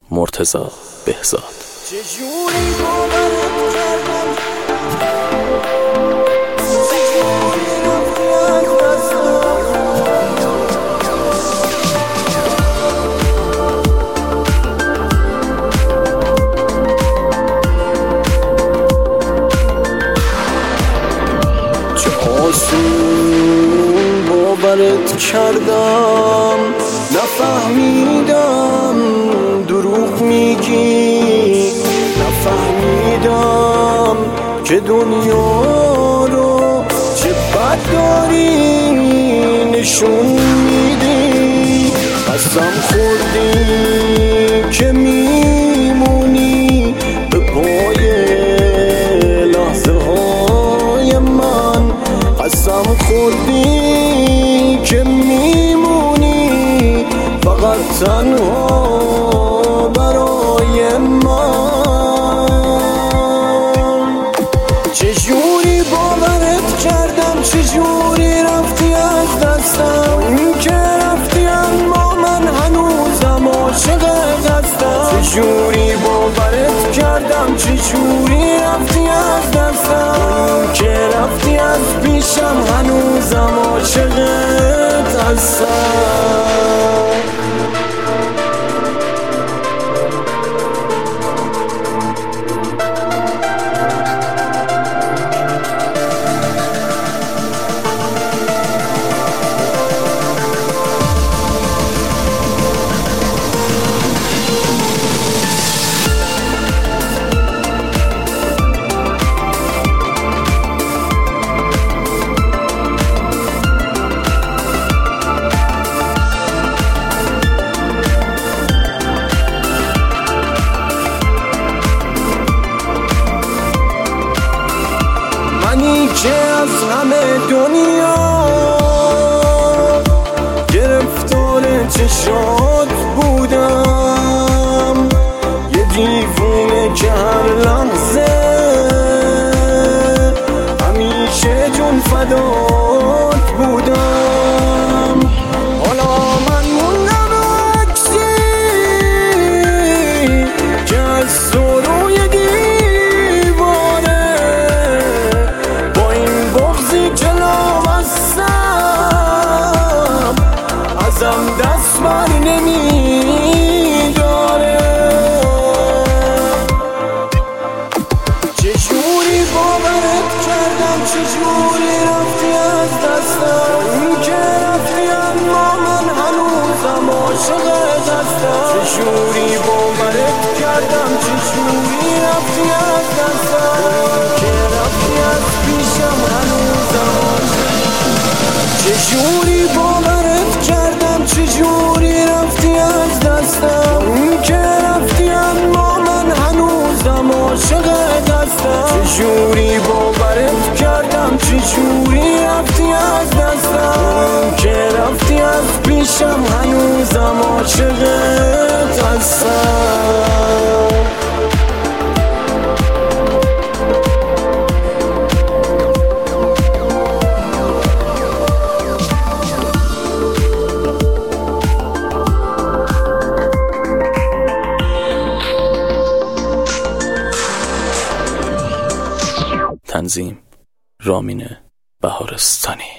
مرتضی بهزاد. چجوری باورت کردم، باورت کردم، نفهمیدم دروغ میگی، نفهمیدم که دنیا رو چه بد داری نشون میدی. قسم خوردی که میمونی به پای لحظه های من، قسم خوردی که میمونی فقط تنها برای من. چجوری باورت کردم، چجوری رفتی از دستم، این که رفتی اما من هنوزم عاشق دستم. چجوری باورت کردم، چجوری رفتی از دستم، این که رفتی از پیشم هنوزم عاشق هستم. منی که از همه دنیا گرفتار چشات بودم، یه دیوونه که هر لحظه همیشه جون فدات بودم. حالا من موندم عکسی که از سروی دست بر نمیداره. چجوری باورت کردم، چجوری رفتی از دستم، این که رفتی اما من هنوزم عاشق دستم. چجوری باورت کردم، چجوری رفتی از دستم، این که رفتی از پیشم هنوزم عاشق. چجوری باورت کردم، چجوری رفتی از دستم، این که رفتی اما من هنوزم عاشق دستم. چجوری باورت کردم، چجوری رفتی از دستم، این که رفتی از پیشم هنوزم عاشق دستم. تنظیم رامین بهارستانی.